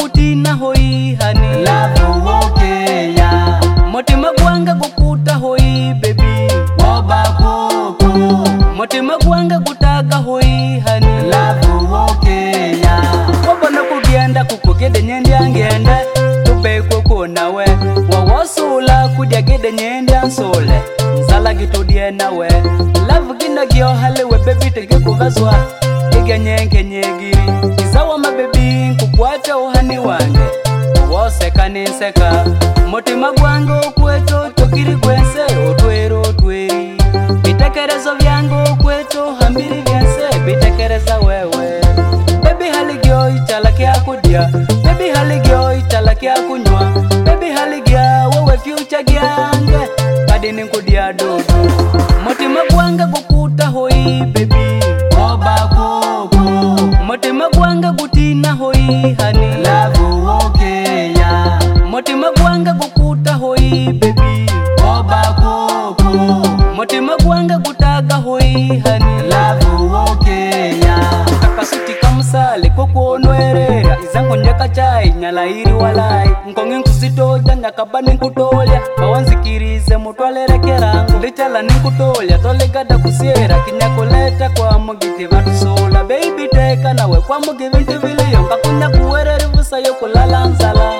gutina hoi hani love okay ya mutima gwanga gukuta hoi baby oba koko mutima gwanga gutaga hoi hani love okay ya wabona kugenda kukugede nyendi angende tubekwe kunawe wawasula kudya gede nyendi ansole nzala gitudie nawe love gina gyo halewe baby tege kuvazwa ege nyenke nyegiri izawa mabebi nkukwata uhani wange woseka niseka mutima gwango kweto tokiri kwense otwero otweri bitekerezo vyango kweto hambiri vyense bitekereza wewe baby haligyo ichala kya kudya baby haligyo ichala kya kunywa baby haligya wewe future gyange kadi ninkudya dodo mutima gwanga gukuta hoi baby oba koko mutima gwanga gutina hoi hani love okay ya mutima gwanga gukuta hoi baby oba koko mutima gwanga gutaga hoi hani love okay ya kakasuti kamusale kokuonwerera izangu nyaka chai nyala iri walai nkongi nkusitoja nyakaba ninkutolya bawanzikirize mutwalerekerangu lichala ninkutolya tolegada kusiera kinyakuleta kwa mugiti vatusola baby teka nawe kwa mugi vintu viliyo ngakunya kuwereri vusa yokulala nzala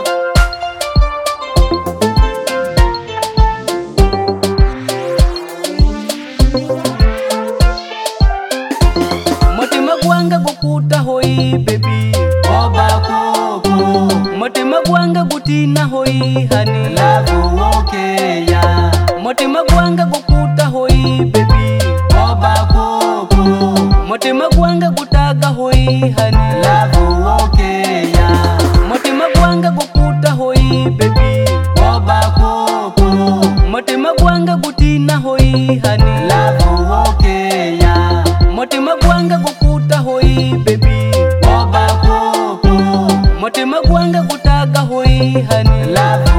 mutima gwanga gukuta hoi baby oba koko mutima gwanga gutina hoi hani love okay ya mutima gwanga gukuta hoi baby oba koko mutima gwanga gutaga hoi hani love okay ya mutima gwanga gukuta hoi baby oba koko mutima gwanga gutina hoi hani love okay ya mutima gwanga gukuta hoi baby oba koko mutima gwanga gutaga hoi hani love